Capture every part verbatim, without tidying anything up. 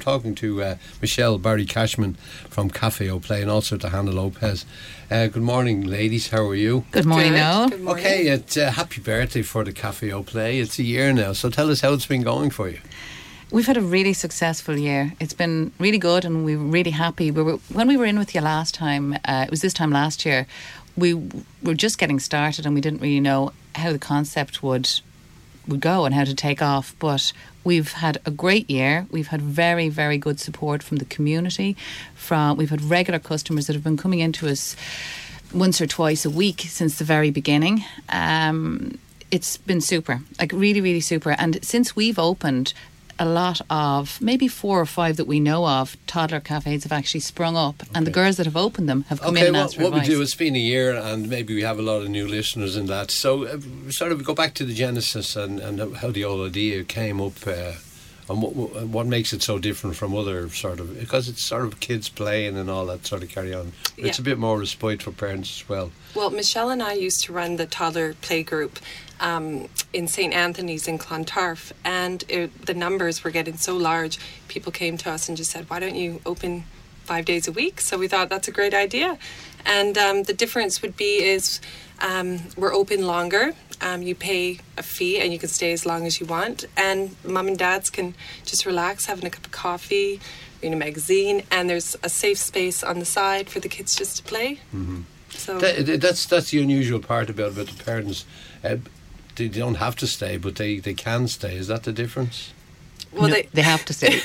talking to uh, Michelle Barry Cashman from Cafe Au Play and also to Hannah Lopez. Uh, good morning, ladies. How are you? Good morning, Good. Noel. Good morning. Okay, it's, uh, happy birthday for the Cafe Au Play. It's a year now, so tell us how it's been going for you. We've had a really successful year. It's been really good and we were really happy. We were When we were in with you last time, uh, it was this time last year, we were just getting started and we didn't really know how the concept would would go and how to take off. But we've had a great year. We've had very, very good support from the community. From We've had regular customers that have been coming into us once or twice a week since the very beginning. Um, it's been super, like really, really super. And since we've opened, a lot of, maybe four or five that we know of, toddler cafes have actually sprung up, okay. and the girls that have opened them have come okay, in and well, asked for what advice. we do, it's been a year and maybe we have a lot of new listeners in that. So uh, sort of go back to the genesis and, and how the whole idea came up uh, and what, what makes it so different from other sort of, because it's sort of kids playing and all that sort of carry on. Yeah. It's a bit more respite for parents as well. Well, Michelle and I used to run the toddler play group um, in Saint Anthony's in Clontarf, and it, the numbers were getting so large. People came to us and just said, why don't you open five days a week? So we thought that's a great idea. And um, the difference would be is um, we're open longer. Um, you pay a fee and you can stay as long as you want. And mum and dads can just relax, having a cup of coffee, reading a magazine, and there's a safe space on the side for the kids just to play. Mm-hmm. So that, that's that's the unusual part about it. About the parents, uh, they don't have to stay, but they, they can stay. Is that the difference? Well, no, they, they have to stay.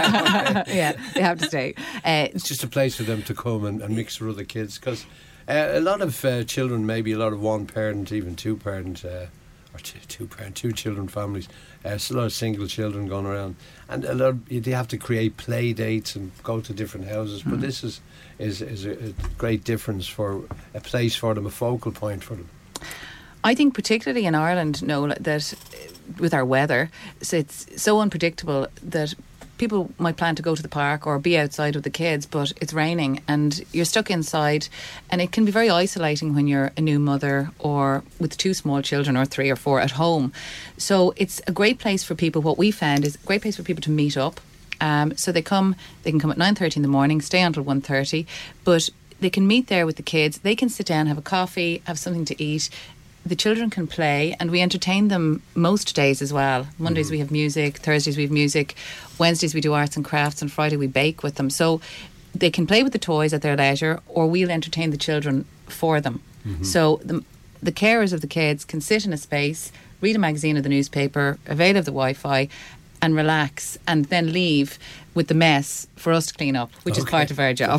Yeah, they have to stay. Uh, it's just a place for them to come and, and mix with other kids, because uh, a lot of uh, children, maybe a lot of one parent, even two parent, uh, or two, two parent, two children families. Uh, there's a lot of single children going around, and a lot of, they have to create play dates and go to different houses. Mm. But this is is is a, a great difference for a place for them, a focal point for them. I think particularly in Ireland, Noel, that with our weather, so it's so unpredictable that people might plan to go to the park or be outside with the kids, but it's raining and you're stuck inside, and it can be very isolating when you're a new mother or with two small children or three or four at home. So it's a great place for people. What we found is a great place for people to meet up. Um, so they come, they can come at nine thirty in the morning, stay until one thirty, but they can meet there with the kids. They can sit down, have a coffee, have something to eat. The children can play, and we entertain them most days as well. Mondays mm-hmm. we have music, Thursdays we have music, Wednesdays we do arts and crafts, and Friday we bake with them. So they can play with the toys at their leisure, or we'll entertain the children for them. Mm-hmm. So the, the carers of the kids can sit in a space, read a magazine or the newspaper, avail of the Wi-Fi, and relax, and then leave with the mess for us to clean up, which okay. is part of our job.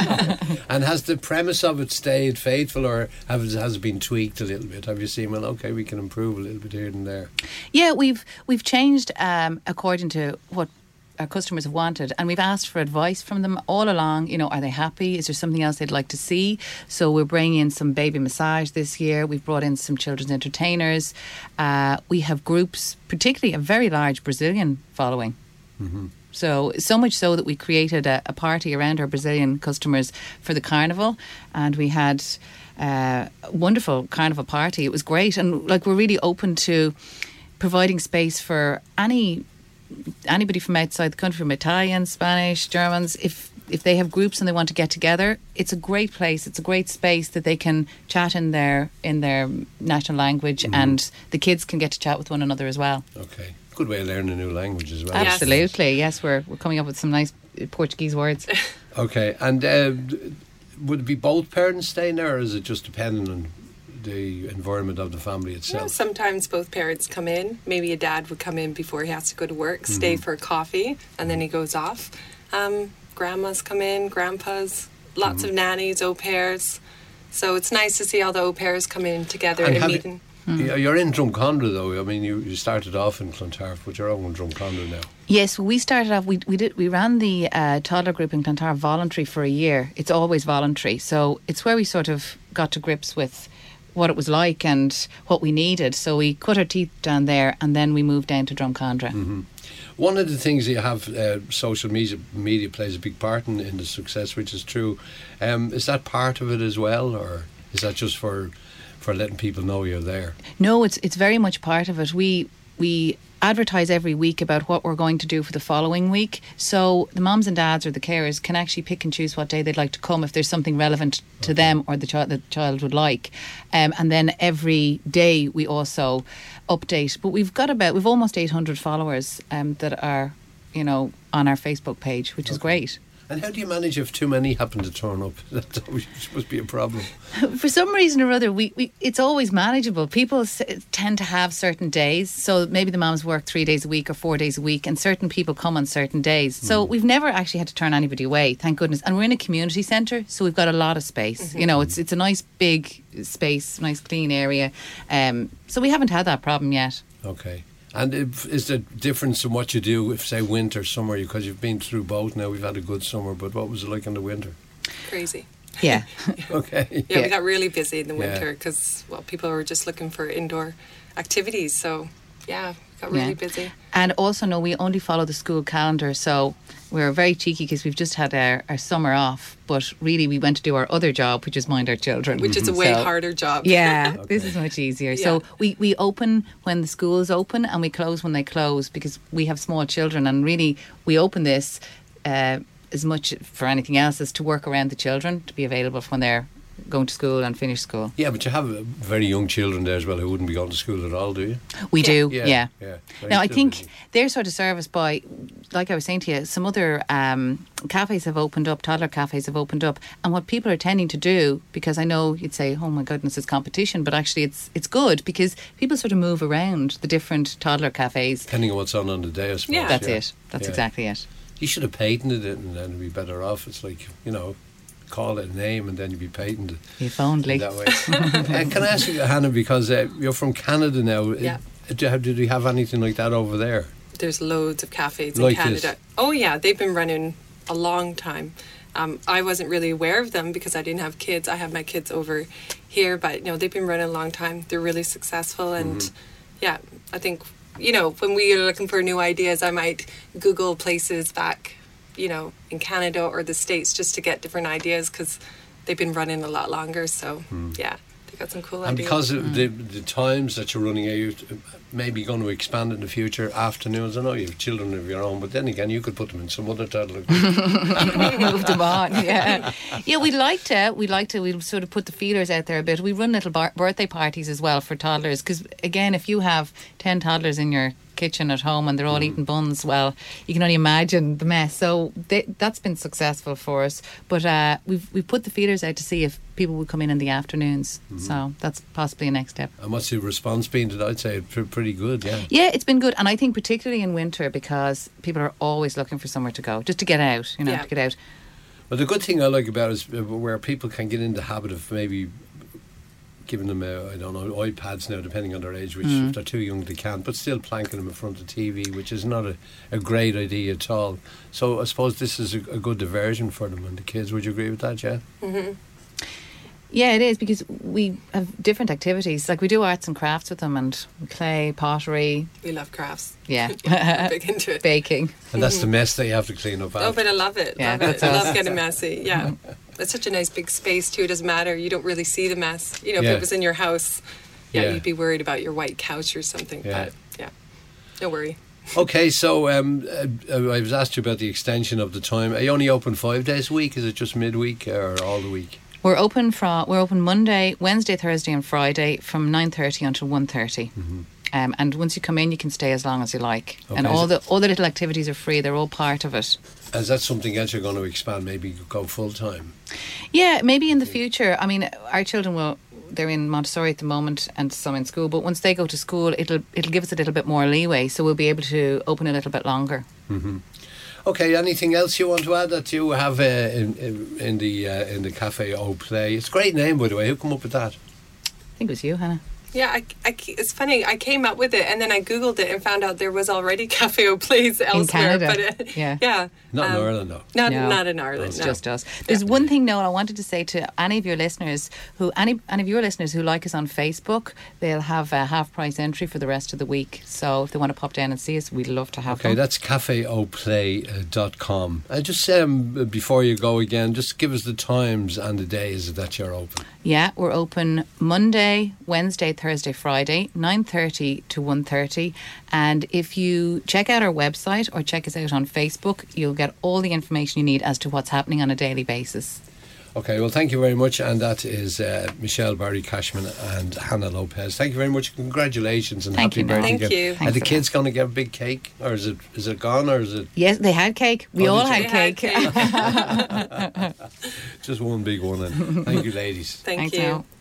And has the premise of it stayed faithful, or have it, has it been tweaked a little bit? Have you seen, well, okay, we can improve a little bit here and there? Yeah, we've we've changed um, according to what our customers have wanted, and we've asked for advice from them all along. You know, are they happy? Is there something else they'd like to see? So we're bringing in some baby massage this year. We've brought in some children's entertainers. Uh, we have groups, particularly a very large Brazilian following. Mm-hmm. So, so much so that we created a, a party around our Brazilian customers for the carnival, and we had uh, a wonderful carnival party. It was great, and like we're really open to providing space for any anybody from outside the country, from Italians, Spanish, Germans. If if they have groups and they want to get together, it's a great place. It's a great space that they can chat in their in their national language, mm-hmm. and the kids can get to chat with one another as well. Okay. Good way of learning a new language as well. Absolutely, yes. We're we're coming up with some nice Portuguese words. Okay, and uh, would it be both parents staying there, or is it just dependent on the environment of the family itself? Yeah, sometimes both parents come in. Maybe a dad would come in before he has to go to work, mm-hmm. stay for coffee, and then he goes off. Um, grandmas come in, grandpas, lots mm-hmm. of nannies, au pairs. So it's nice to see all the au pairs come in together and, and meeting. Mm. You're in Drumcondra though. I mean, you, you started off in Clontarf, but you're over in Drumcondra now. Yes, we started off. We we did we ran the uh, toddler group in Clontarf voluntary for a year. It's always voluntary, so it's where we sort of got to grips with what it was like and what we needed. So we cut our teeth down there, and then we moved down to Drumcondra. Mm-hmm. One of the things you have, uh, social media media plays a big part in, in the success, which is true. Um, is that part of it as well, or is that just for? for letting people know you're there? No, it's it's very much part of it. We we advertise every week about what we're going to do for the following week. So the mums and dads or the carers can actually pick and choose what day they'd like to come if there's something relevant to Okay. them or the child the child would like. Um, and then every day we also update. But we've got about we've almost eight hundred followers um, that are, you know, on our Facebook page, which is Okay. great. And how do you manage if too many happen to turn up? That always must be a problem. For some reason or other, we, we it's always manageable. People s- tend to have certain days, so maybe the moms work three days a week or four days a week, and certain people come on certain days. So we've never actually had to turn anybody away, thank goodness. And we're in a community centre, so we've got a lot of space. You know, it's it's a nice big space, nice clean area. Um, so we haven't had that problem yet. Okay. And if, is there difference in what you do if, say, winter, summer? Because you've been through both now. We've had a good summer, but what was it like in the winter? Crazy. Yeah. Okay. Yeah, Yeah. we got really busy in the Yeah. winter because, well, people were just looking for indoor activities. So, yeah, we got really Yeah. busy. And also, no, we only follow the school calendar, so we're very cheeky because we've just had our, our summer off, but really we went to do our other job, which is mind our children. Which is a way So- harder job. Yeah, Okay. this is much easier. Yeah. So we, we open when the schools open and we close when they close because we have small children, and really we open this uh, as much for anything else as to work around the children to be available for when they're going to school and finish school. Yeah, but you have uh, very young children there as well who wouldn't be going to school at all, do you? We Yeah. do, Yeah, yeah. yeah. Very Now, I still think busy. they're sort of serviced by, like I was saying to you, some other um, cafes have opened up, toddler cafes have opened up. And what people are tending to do, because I know you'd say, oh my goodness, it's competition, but actually it's it's good because people sort of move around the different toddler cafes. Depending on what's on on the day, I suppose. Yeah. That's yeah. it. That's Yeah. exactly it. You should have patented it and then it'd be better off. It's like, you know, call it a name and then you'd be patented If only. that way. uh, can I ask you, Hannah, because uh, you're from Canada now. Yeah. Uh, do, did you have anything like that over there? There's loads of cafes in Like Canada. this? Oh, yeah, they've been running a long time. Um, I wasn't really aware of them because I didn't have kids. I have my kids over here, but you know they've been running a long time. They're really successful, and Mm-hmm. yeah, I think you know when we are looking for new ideas, I might Google places back, you know, in Canada or the States just to get different ideas because they've been running a lot longer. So yeah, they got some cool And ideas. because of the, the times that you're running out, uh, maybe going to expand in the future, afternoons. I know you have children of your own, but then again, you could put them in some other toddler. Move them on, yeah. Yeah, we like to, we like to, we sort of put the feelers out there a bit. We run little bar- birthday parties as well for toddlers because, again, if you have ten toddlers in your kitchen at home and they're all eating buns, well, you can only imagine the mess. So they, that's been successful for us. But uh, we've we've put the feelers out to see if people would come in in the afternoons. So that's possibly a next step. And what's the response been to that? I'd say pr- pretty good, yeah. Yeah, it's been good, and I think particularly in winter because people are always looking for somewhere to go, just to get out, you know, Yeah. to get out. But the good thing I like about it is uh, where people can get in the habit of maybe giving them, uh, I don't know, iPads now, depending on their age, which if they're too young they can't, but still planking them in front of the T V, which is not a, a great idea at all. So I suppose this is a, a good diversion for them and the kids. Would you agree with that, yeah? Yeah, it is because we have different activities. Like we do arts and crafts with them, and clay, pottery, we love crafts. yeah, We're big into it. baking. And that's the mess that you have to clean up Oh, after. but I love it. Yeah, love that's it. I us. love getting messy. Yeah. It's such a nice big space too. It doesn't matter. You don't really see the mess. You know, Yeah. if it was in your house, yeah, Yeah. you'd be worried about your white couch or something. Yeah. But yeah, no worry. Okay, so um, uh, I was asked you about the extension of the time. Are you only open five days a week? Is it just midweek or all the week? We're open from we're open Monday, Wednesday, Thursday, and Friday from nine thirty until one thirty. Um, and once you come in, you can stay as long as you like. And Okay. all the all the little activities are free. They're all part of it. Is that something else you're going to expand? Maybe go full time? Yeah, maybe in the future. I mean, our children will. They're in Montessori at the moment, and some in school. But once they go to school, it'll it'll give us a little bit more leeway, so we'll be able to open a little bit longer. Okay, anything else you want to add that you have uh, in, in, in the uh, in the Cafe Au Play? It's a great name, by the way. Who come up with that? I think it was you, Hannah. Yeah, I, I, it's funny. I came up with it and then I Googled it and found out there was already Cafe Au Plays elsewhere. Canada. But uh, Yeah. yeah. Not in um, Ireland, though. Not, No. not in Ireland. It's no. just us. There's one thing, Noel, I wanted to say to any of your listeners who, any any of your listeners who like us on Facebook, they'll have a half price entry for the rest of the week. So if they want to pop down and see us, we'd love to have Okay, them. that's cafe au play dot com. Uh, just um, before you go again, just give us the times and the days that you're open. Yeah, we're open Monday, Wednesday, Thursday, Friday, nine thirty to one thirty. And if you check out our website or check us out on Facebook, you'll get all the information you need as to what's happening on a daily basis. Okay, well, thank you very much. And that is uh, Michelle Barry Cashman and Hannah Lopez. Thank you very much. Congratulations and Thank happy you, Niall. birthday Thank again. you. Are Thanks the for kids going to get a big cake? Or is it is it gone? Or is it Yes, they had cake. We Oh, all did you? had They had cake. cake. just one big one? Then? Thank you, ladies. Thank Thanks, you. Niall.